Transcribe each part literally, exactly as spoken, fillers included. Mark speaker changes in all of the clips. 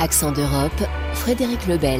Speaker 1: Accent d'Europe, Frédéric Lebel.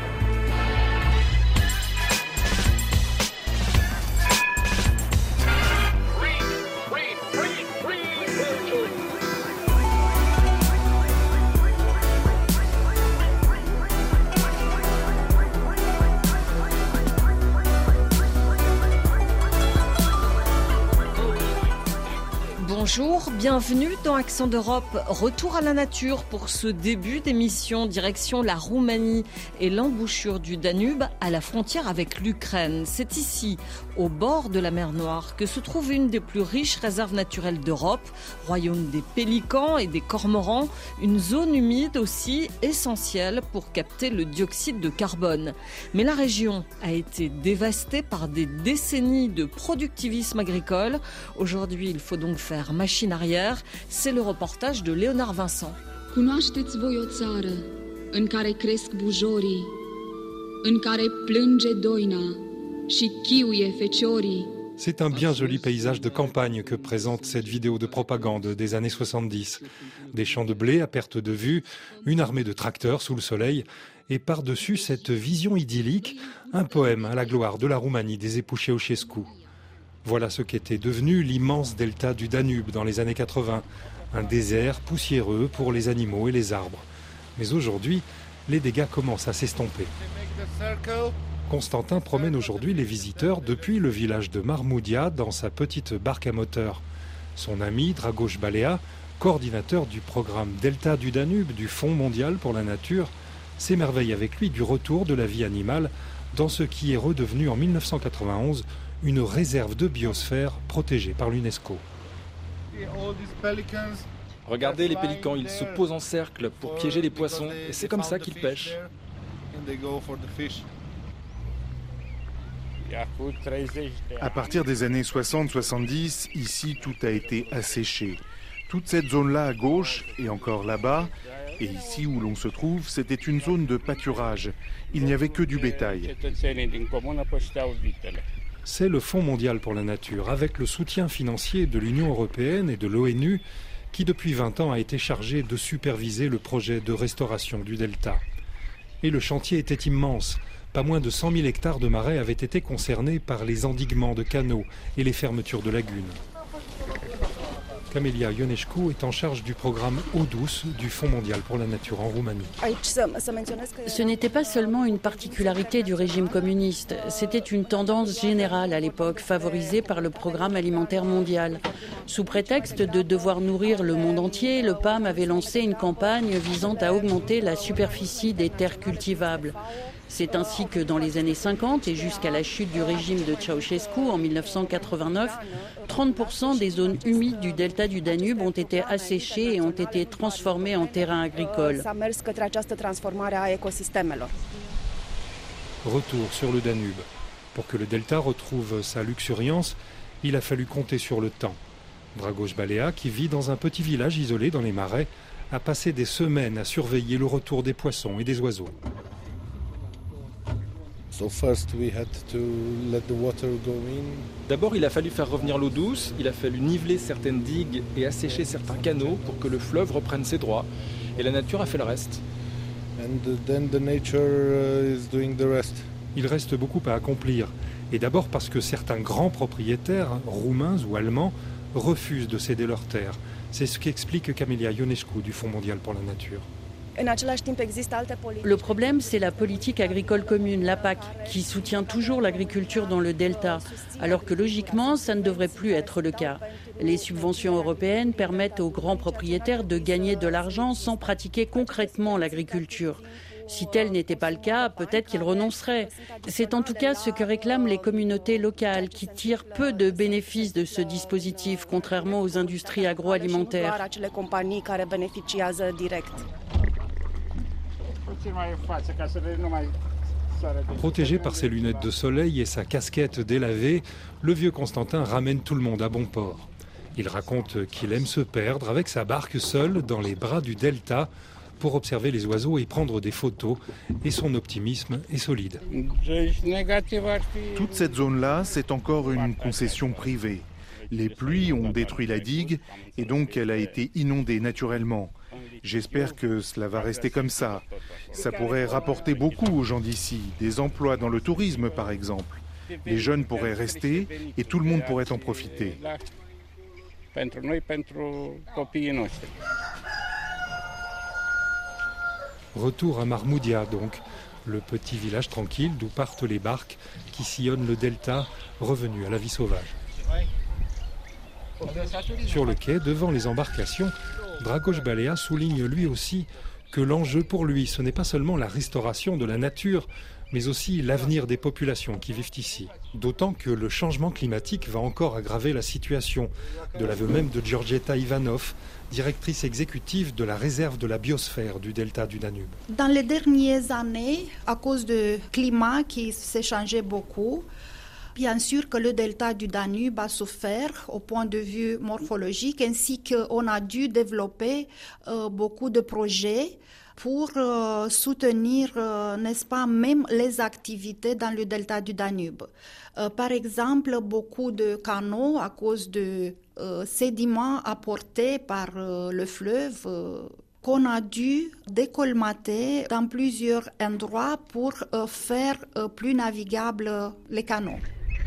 Speaker 2: Bonjour, bienvenue dans Accent d'Europe. Retour à la nature pour ce début d'émission direction la Roumanie et l'embouchure du Danube à la frontière avec l'Ukraine. C'est ici, au bord de la mer Noire, que se trouve une des plus riches réserves naturelles d'Europe, royaume des pélicans et des cormorans, une zone humide aussi essentielle pour capter le dioxyde de carbone. Mais la région a été dévastée par des décennies de productivisme agricole. Aujourd'hui, il faut donc faire machine arrière, c'est le reportage de Léonard Vincent.
Speaker 3: Cunoașteți voi o țară în care cresc bujorii, în care plânge doina și chiuie feciorii.
Speaker 4: C'est un bien joli paysage de campagne que présente cette vidéo de propagande des années soixante-dix. Des champs de blé à perte de vue, une armée de tracteurs sous le soleil, et par-dessus cette vision idyllique, un poème à la gloire de la Roumanie des époux Ceausescu. Voilà ce qu'était devenu l'immense delta du Danube dans les années quatre-vingts. Un désert poussiéreux pour les animaux et les arbres. Mais aujourd'hui, les dégâts commencent à s'estomper. Constantin promène aujourd'hui les visiteurs depuis le village de Marmoudia dans sa petite barque à moteur. Son ami Dragoș Balea, coordinateur du programme Delta du Danube du Fonds mondial pour la nature, s'émerveille avec lui du retour de la vie animale dans ce qui est redevenu en mille neuf cent quatre-vingt-onze une réserve de biosphère protégée par l'UNESCO.
Speaker 5: Regardez les pélicans, ils se posent en cercle pour piéger les poissons et c'est comme ça qu'ils pêchent.
Speaker 6: À partir des années soixante soixante-dix, ici tout a été asséché. Toute cette zone-là à gauche et encore là-bas, et ici où l'on se trouve, c'était une zone de pâturage. Il n'y avait que du bétail.
Speaker 4: C'est le Fonds mondial pour la nature, avec le soutien financier de l'Union européenne et de l'ONU, qui depuis vingt ans a été chargé de superviser le projet de restauration du delta. Et le chantier était immense. Pas moins de cent mille hectares de marais avaient été concernés par les endiguements de canaux et les fermetures de lagunes. Camelia Ionescu est en charge du programme Eau douce du Fonds mondial pour la nature en Roumanie.
Speaker 7: Ce n'était pas seulement une particularité du régime communiste, c'était une tendance générale à l'époque, favorisée par le programme alimentaire mondial. Sous prétexte de devoir nourrir le monde entier, le P A M avait lancé une campagne visant à augmenter la superficie des terres cultivables. C'est ainsi que dans les années cinquante et jusqu'à la chute du régime de Ceausescu en mille neuf cent quatre-vingt-neuf, trente pour cent des zones humides du delta du Danube ont été asséchées et ont été transformées en terrains agricoles.
Speaker 4: Retour sur le Danube. Pour que le delta retrouve sa luxuriance, il a fallu compter sur le temps. Dragoș Balea, qui vit dans un petit village isolé dans les marais, a passé des semaines à surveiller le retour des poissons et des oiseaux.
Speaker 5: D'abord, il a fallu faire revenir l'eau douce, il a fallu niveler certaines digues et assécher certains canaux pour que le fleuve reprenne ses droits. Et la nature a fait le reste.
Speaker 4: Il reste beaucoup à accomplir. Et d'abord parce que certains grands propriétaires, roumains ou allemands, refusent de céder leurs terres. C'est ce qu'explique Camelia Ionescu du Fonds mondial pour la nature.
Speaker 7: Le problème, c'est la politique agricole commune, la P A C, qui soutient toujours l'agriculture dans le delta, alors que logiquement, ça ne devrait plus être le cas. Les subventions européennes permettent aux grands propriétaires de gagner de l'argent sans pratiquer concrètement l'agriculture. Si tel n'était pas le cas, peut-être qu'ils renonceraient. C'est en tout cas ce que réclament les communautés locales qui tirent peu de bénéfices de ce dispositif, contrairement aux industries agroalimentaires.
Speaker 4: Protégé par ses lunettes de soleil et sa casquette délavée, le vieux Constantin ramène tout le monde à bon port. Il raconte qu'il aime se perdre avec sa barque seul dans les bras du delta pour observer les oiseaux et prendre des photos, et son optimisme est solide.
Speaker 6: Toute cette zone-là, c'est encore une concession privée. Les pluies ont détruit la digue et donc elle a été inondée naturellement. J'espère que cela va rester comme ça. Ça pourrait rapporter beaucoup aux gens d'ici, des emplois dans le tourisme par exemple. Les jeunes pourraient rester et tout le monde pourrait en profiter.
Speaker 4: Retour à Mahmoudia donc, le petit village tranquille d'où partent les barques qui sillonnent le delta, revenus à la vie sauvage. Sur le quai, devant les embarcations, Dragoș Balea souligne lui aussi que l'enjeu pour lui, ce n'est pas seulement la restauration de la nature, mais aussi l'avenir des populations qui vivent ici. D'autant que le changement climatique va encore aggraver la situation, de l'aveu même de Georgeta Ivanov, directrice exécutive de la réserve de la biosphère du delta du Danube.
Speaker 8: Dans les dernières années, à cause du climat qui s'est changé beaucoup, bien sûr que le delta du Danube a souffert au point de vue morphologique, ainsi qu'on a dû développer euh, beaucoup de projets pour euh, soutenir, euh, n'est-ce pas, même les activités dans le delta du Danube. Euh, par exemple, beaucoup de canaux, à cause de euh, sédiments apportés par euh, le fleuve, euh, qu'on a dû décolmater dans plusieurs endroits pour euh, faire euh, plus navigables euh, les canaux.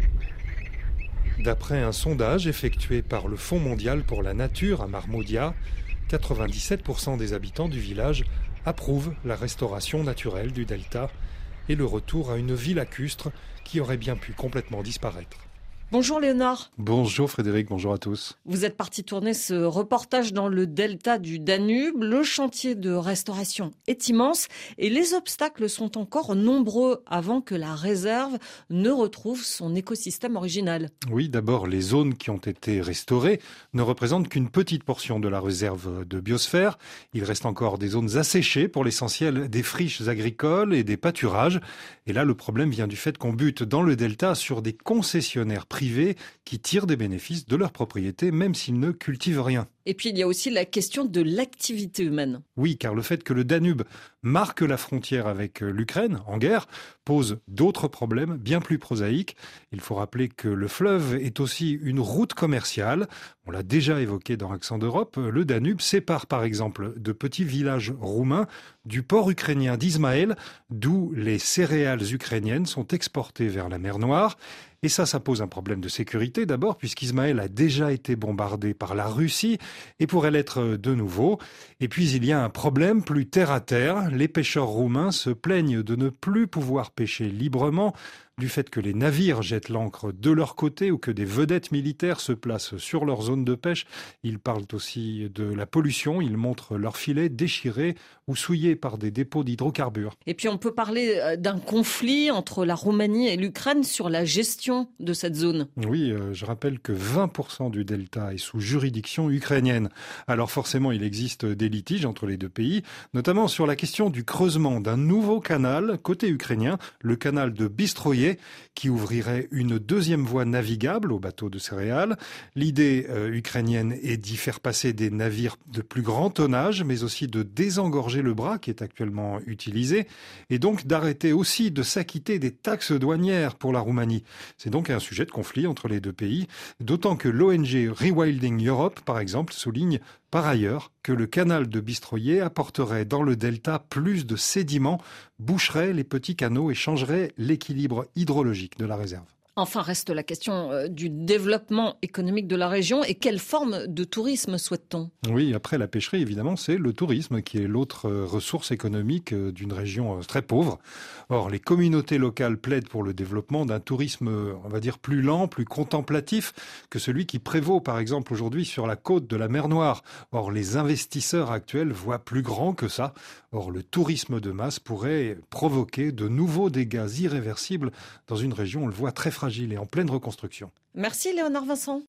Speaker 4: D'après un sondage effectué par le Fonds mondial pour la nature à Mahmoudia, quatre-vingt-dix-sept pour cent des habitants du village approuvent la restauration naturelle du delta et le retour à une vie lacustre qui aurait bien pu complètement disparaître.
Speaker 2: Bonjour Léonard.
Speaker 9: Bonjour Frédéric, bonjour à tous.
Speaker 2: Vous êtes parti tourner ce reportage dans le delta du Danube. Le chantier de restauration est immense et les obstacles sont encore nombreux avant que la réserve ne retrouve son écosystème original.
Speaker 4: Oui, d'abord, les zones qui ont été restaurées ne représentent qu'une petite portion de la réserve de biosphère. Il reste encore des zones asséchées, pour l'essentiel des friches agricoles et des pâturages. Et là, le problème vient du fait qu'on bute dans le delta sur des concessionnaires privés qui tirent des bénéfices de leurs propriétés, même s'ils ne cultivent rien.
Speaker 2: Et puis il y a aussi la question de l'activité humaine.
Speaker 4: Oui, car le fait que le Danube marque la frontière avec l'Ukraine, en guerre, pose d'autres problèmes bien plus prosaïques. Il faut rappeler que le fleuve est aussi une route commerciale. On l'a déjà évoqué dans Accent d'Europe. Le Danube sépare par exemple de petits villages roumains du port ukrainien d'Ismaël, d'où les céréales ukrainiennes sont exportées vers la mer Noire. Et ça, ça pose un problème de sécurité d'abord, puisqu'Ismaël a déjà été bombardé par la Russie et pourrait l'être de nouveau. Et puis il y a un problème plus terre à terre. Les pêcheurs roumains se plaignent de ne plus pouvoir pêcher librement, du fait que les navires jettent l'ancre de leur côté ou que des vedettes militaires se placent sur leur zone de pêche. Ils parlent aussi de la pollution. Ils montrent leurs filets déchirés ou souillés par des dépôts d'hydrocarbures.
Speaker 2: Et puis on peut parler d'un conflit entre la Roumanie et l'Ukraine sur la gestion de cette zone.
Speaker 4: Oui, euh, je rappelle que vingt pour cent du delta est sous juridiction ukrainienne. Alors forcément, il existe des litiges entre les deux pays, notamment sur la question du creusement d'un nouveau canal côté ukrainien, le canal de Bystroïe, qui ouvrirait une deuxième voie navigable aux bateaux de céréales. L'idée euh, ukrainienne est d'y faire passer des navires de plus grand tonnage, mais aussi de désengorger le bras qui est actuellement utilisé, et donc d'arrêter aussi de s'acquitter des taxes douanières pour la Roumanie. C'est donc un sujet de conflit entre les deux pays, d'autant que l'O N G Rewilding Europe, par exemple, souligne par ailleurs que le canal de Bystroïe apporterait dans le delta plus de sédiments, boucherait les petits canaux et changerait l'équilibre hydrologique de la réserve.
Speaker 2: Enfin, reste la question du développement économique de la région et quelle forme de tourisme souhaite-t-on ?
Speaker 4: Oui, après la pêcherie, évidemment, c'est le tourisme qui est l'autre ressource économique d'une région très pauvre. Or, les communautés locales plaident pour le développement d'un tourisme, on va dire, plus lent, plus contemplatif que celui qui prévaut, par exemple, aujourd'hui sur la côte de la mer Noire. Or, les investisseurs actuels voient plus grand que ça. Or, le tourisme de masse pourrait provoquer de nouveaux dégâts irréversibles dans une région, on le voit, très fragile et en pleine reconstruction.
Speaker 2: Merci Léonard Vincent.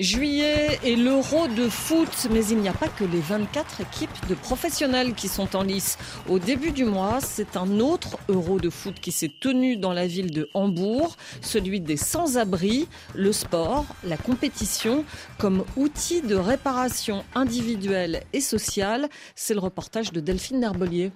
Speaker 2: Juillet et l'Euro de foot, mais il n'y a pas que les vingt-quatre équipes de professionnels qui sont en lice. Au début du mois, c'est un autre Euro de foot qui s'est tenu dans la ville de Hambourg, celui des sans-abri, le sport, la compétition comme outil de réparation individuelle et sociale. C'est le reportage de Delphine Nerbelier.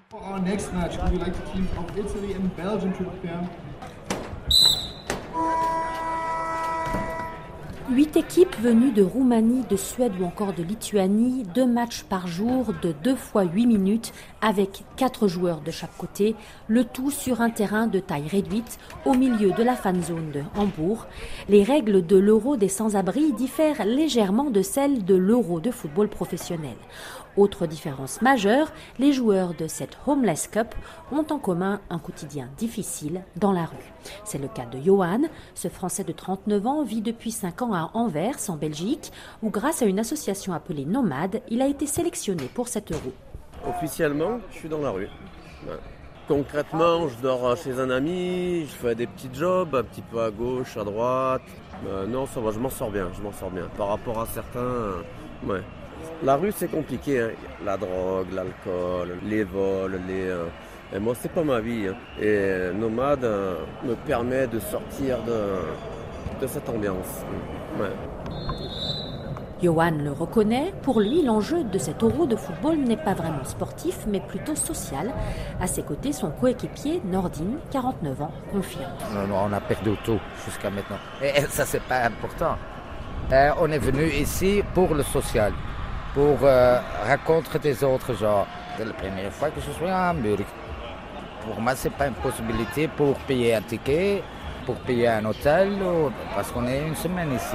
Speaker 10: Huit équipes venues de Roumanie, de Suède ou encore de Lituanie, deux matchs par jour de deux fois huit minutes avec quatre joueurs de chaque côté, le tout sur un terrain de taille réduite au milieu de la fan zone de Hambourg. Les règles de l'Euro des sans-abri diffèrent légèrement de celles de l'Euro de football professionnel. Autre différence majeure, les joueurs de cette Homeless Cup ont en commun un quotidien difficile dans la rue. C'est le cas de Johan. Ce Français de trente-neuf ans vit depuis cinq ans à Anvers, en Belgique, où grâce à une association appelée Nomade, il a été sélectionné pour cet Euro.
Speaker 11: Officiellement, je suis dans la rue. Ouais. Concrètement, je dors chez un ami, je fais des petits jobs, un petit peu à gauche, à droite. Euh, non, ça va, je m'en sors bien, je m'en sors bien. Par rapport à certains, euh, ouais. La rue, c'est compliqué, hein. La drogue, l'alcool, les vols, les... Euh... Et moi, c'est pas ma vie. Hein. Et Nomade euh, me permet de sortir de, de cette ambiance. Ouais.
Speaker 10: Johan le reconnaît, pour lui, l'enjeu de cet Euro de football n'est pas vraiment sportif, mais plutôt social. À ses côtés, son coéquipier, Nordine, quarante-neuf ans, confirme.
Speaker 12: Non, non, on a perdu tout jusqu'à maintenant. Et ça, c'est pas important. Euh, on est venu ici pour le social, pour euh, rencontrer des autres gens. C'est la première fois que je suis à Hambourg. Pour moi, ce n'est pas une possibilité pour payer un ticket, pour payer un hôtel, parce qu'on est une semaine ici.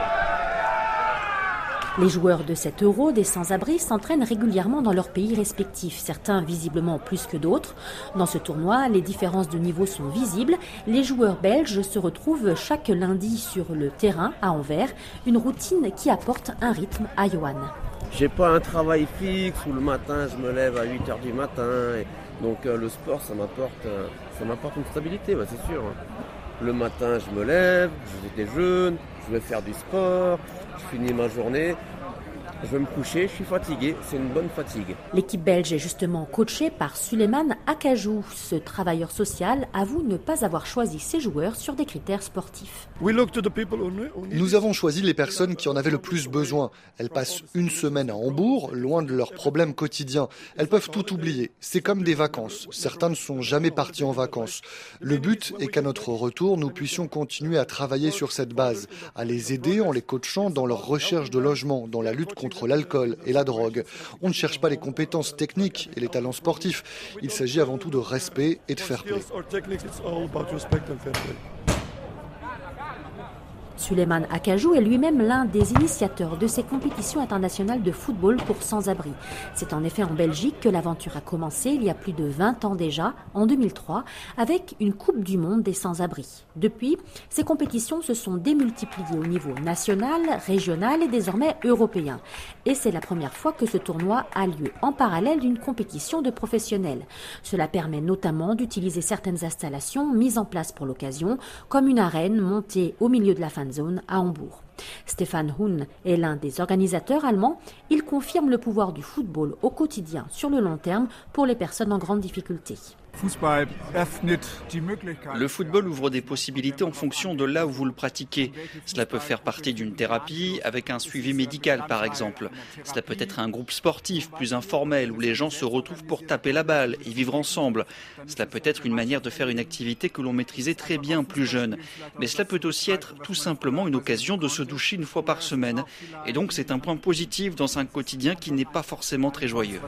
Speaker 10: Les joueurs de cet Euro des sans-abri s'entraînent régulièrement dans leurs pays respectifs, certains visiblement plus que d'autres. Dans ce tournoi, les différences de niveau sont visibles. Les joueurs belges se retrouvent chaque lundi sur le terrain à Anvers, une routine qui apporte un rythme à Johan.
Speaker 11: J'ai pas un travail fixe où le matin je me lève à huit heures du matin. Et donc euh, le sport, ça m'apporte, euh, ça m'apporte une stabilité, bah, c'est sûr. Le matin, je me lève, je déjeune, je vais faire du sport, je finis ma journée. Je vais me coucher, je suis fatigué, c'est une bonne fatigue.
Speaker 10: L'équipe belge est justement coachée par Suleiman Akajou. Ce travailleur social avoue ne pas avoir choisi ses joueurs sur des critères sportifs.
Speaker 13: Nous avons choisi les personnes qui en avaient le plus besoin. Elles passent une semaine à Hambourg, loin de leurs problèmes quotidiens. Elles peuvent tout oublier. C'est comme des vacances. Certains ne sont jamais partis en vacances. Le but est qu'à notre retour, nous puissions continuer à travailler sur cette base, à les aider en les coachant dans leur recherche de logement, dans la lutte contre contre l'alcool et la drogue. On ne cherche pas les compétences techniques et les talents sportifs. Il s'agit avant tout de respect et de fair play.
Speaker 10: Suleiman Akajou est lui-même l'un des initiateurs de ces compétitions internationales de football pour sans-abri. C'est en effet en Belgique que l'aventure a commencé il y a plus de vingt ans déjà, en deux mille trois, avec une Coupe du Monde des sans-abri. Depuis, ces compétitions se sont démultipliées au niveau national, régional et désormais européen. Et c'est la première fois que ce tournoi a lieu en parallèle d'une compétition de professionnels. Cela permet notamment d'utiliser certaines installations mises en place pour l'occasion, comme une arène montée au milieu de la fan zone à Hambourg. Stéphane Huhn est l'un des organisateurs allemands. Il confirme le pouvoir du football au quotidien sur le long terme pour les personnes en grande difficulté.
Speaker 14: Le football ouvre des possibilités en fonction de là où vous le pratiquez. Cela peut faire partie d'une thérapie avec un suivi médical par exemple. Cela peut être un groupe sportif plus informel où les gens se retrouvent pour taper la balle et vivre ensemble. Cela peut être une manière de faire une activité que l'on maîtrisait très bien plus jeune. Mais cela peut aussi être tout simplement une occasion de se doucher une fois par semaine. Et donc c'est un point positif dans un quotidien qui n'est pas forcément très joyeux.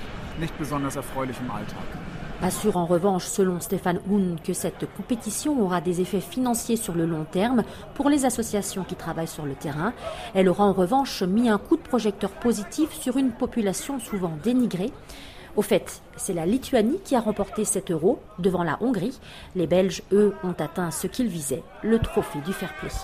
Speaker 10: Assure en revanche, selon Stéphane Huhn, que cette compétition aura des effets financiers sur le long terme pour les associations qui travaillent sur le terrain. Elle aura en revanche mis un coup de projecteur positif sur une population souvent dénigrée. Au fait, c'est la Lituanie qui a remporté cet Euro devant la Hongrie. Les Belges, eux, ont atteint ce qu'ils visaient, le trophée du fair play.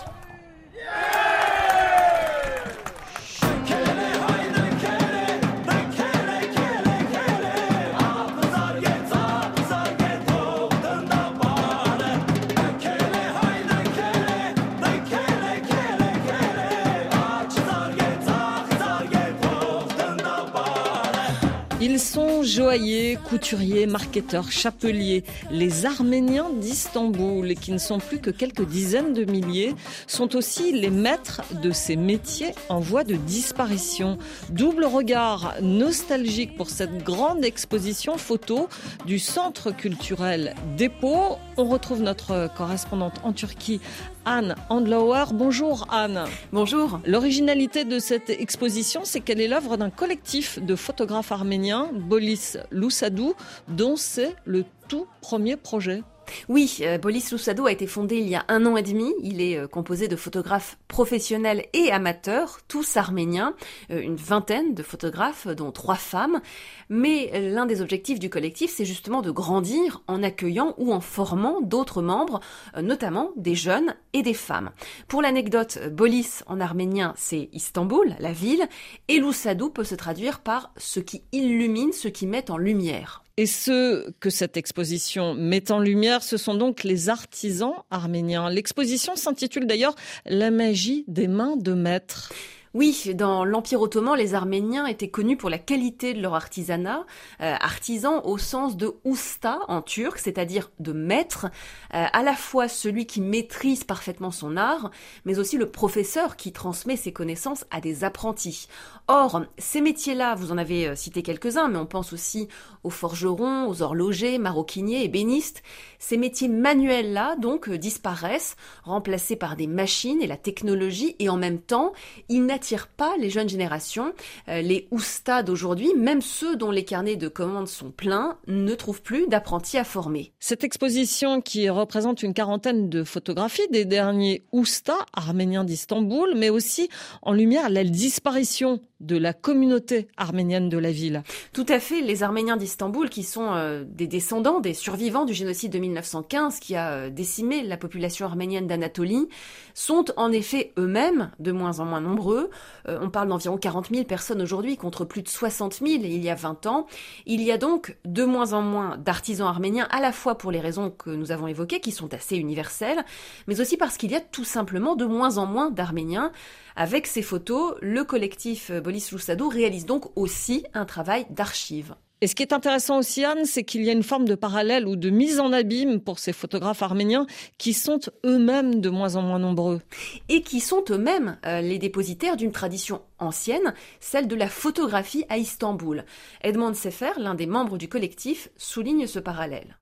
Speaker 2: joailliers, couturiers, marketeurs, chapeliers, les Arméniens d'Istanbul, qui ne sont plus que quelques dizaines de milliers, sont aussi les maîtres de ces métiers en voie de disparition. Double regard nostalgique pour cette grande exposition photo du Centre culturel Dépôt. On retrouve notre correspondante en Turquie, Anne Andlauer. Bonjour Anne.
Speaker 15: Bonjour.
Speaker 2: L'originalité de cette exposition, c'est qu'elle est l'œuvre d'un collectif de photographes arméniens, Bolis Lousadou, dont c'est le tout premier projet.
Speaker 15: Oui, euh, Bolis Lousadou a été fondé il y a un an et demi. Il est euh, composé de photographes professionnels et amateurs, tous arméniens, euh, une vingtaine de photographes, dont trois femmes. Mais euh, l'un des objectifs du collectif, c'est justement de grandir en accueillant ou en formant d'autres membres, euh, notamment des jeunes et des femmes. Pour l'anecdote, Bolis en arménien, c'est Istanbul, la ville, et Lousadou peut se traduire par ce qui illumine, ce qui met en lumière.
Speaker 2: Et ceux que cette exposition met en lumière, ce sont donc les artisans arméniens. L'exposition s'intitule d'ailleurs « La magie des mains de maître ».
Speaker 15: Oui, dans l'Empire ottoman, les Arméniens étaient connus pour la qualité de leur artisanat, euh, artisan au sens de usta en turc, c'est-à-dire de maître, euh, à la fois celui qui maîtrise parfaitement son art, mais aussi le professeur qui transmet ses connaissances à des apprentis. Or, ces métiers-là, vous en avez cité quelques-uns, mais on pense aussi aux forgerons, aux horlogers, maroquiniers, ébénistes. Ces métiers manuels-là, donc, disparaissent, remplacés par des machines et la technologie, et en même temps, ils n'attirent pas les jeunes générations. Euh, les oustas d'aujourd'hui, même ceux dont les carnets de commandes sont pleins, ne trouvent plus d'apprentis à former.
Speaker 2: Cette exposition qui représente une quarantaine de photographies des derniers oustas arméniens d'Istanbul, mais aussi en lumière la disparition de la communauté arménienne de la ville.
Speaker 15: Tout à fait, les Arméniens d'Istanbul, qui sont euh, des descendants, des survivants du génocide de mille neuf cent quinze, qui a euh, décimé la population arménienne d'Anatolie, sont en effet eux-mêmes de moins en moins nombreux. Euh, on parle d'environ quarante mille personnes aujourd'hui, contre plus de soixante mille il y a vingt ans. Il y a donc de moins en moins d'artisans arméniens, à la fois pour les raisons que nous avons évoquées, qui sont assez universelles, mais aussi parce qu'il y a tout simplement de moins en moins d'Arméniens. Avec ces photos, le collectif Bolis Lousadou réalise donc aussi un travail d'archives.
Speaker 2: Et ce qui est intéressant aussi, Anne, c'est qu'il y a une forme de parallèle ou de mise en abîme pour ces photographes arméniens qui sont eux-mêmes de moins en moins nombreux.
Speaker 15: Et qui sont eux-mêmes euh, les dépositaires d'une tradition ancienne, celle de la photographie à Istanbul. Edmond Sefer, l'un des membres du collectif, souligne ce parallèle.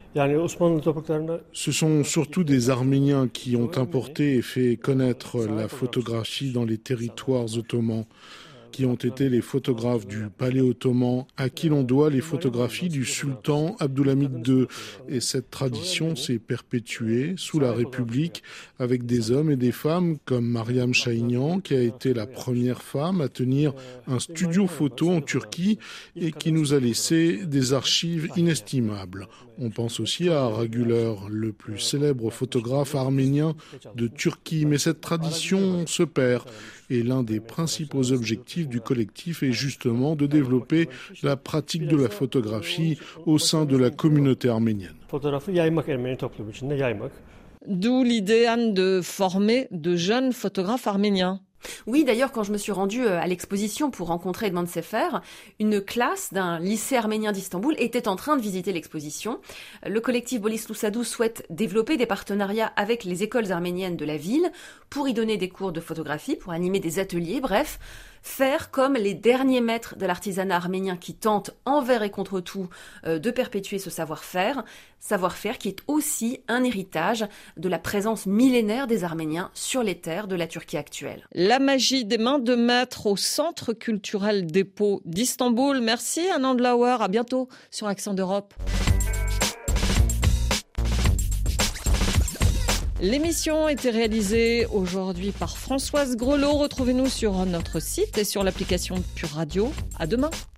Speaker 16: Ce sont surtout des Arméniens qui ont importé et fait connaître la photographie dans les territoires ottomans, qui ont été les photographes du palais ottoman, à qui l'on doit les photographies du sultan Abdulhamid deux. Et cette tradition s'est perpétuée sous la République avec des hommes et des femmes comme Mariam Şahinyan, qui a été la première femme à tenir un studio photo en Turquie et qui nous a laissé des archives inestimables. On pense aussi à Aragüler, le plus célèbre photographe arménien de Turquie. Mais cette tradition se perd. Et l'un des principaux objectifs du collectif est justement de développer la pratique de la photographie au sein de la communauté arménienne.
Speaker 2: D'où l'idée, Anne, de former de jeunes photographes arméniens.
Speaker 15: Oui, d'ailleurs, quand je me suis rendue à l'exposition pour rencontrer Edmond Sefer, une classe d'un lycée arménien d'Istanbul était en train de visiter l'exposition. Le collectif Bolis Lousadou souhaite développer des partenariats avec les écoles arméniennes de la ville pour y donner des cours de photographie, pour animer des ateliers, bref, faire comme les derniers maîtres de l'artisanat arménien qui tentent envers et contre tout euh, de perpétuer ce savoir-faire, savoir-faire qui est aussi un héritage de la présence millénaire des Arméniens sur les terres de la Turquie actuelle.
Speaker 2: La magie des mains de maître au Centre culturel Dépôt d'Istanbul. Merci Anne Andlauer, à bientôt sur Accent d'Europe. L'émission a été réalisée aujourd'hui par Françoise Grelot. Retrouvez-nous sur notre site et sur l'application Pure Radio. À demain.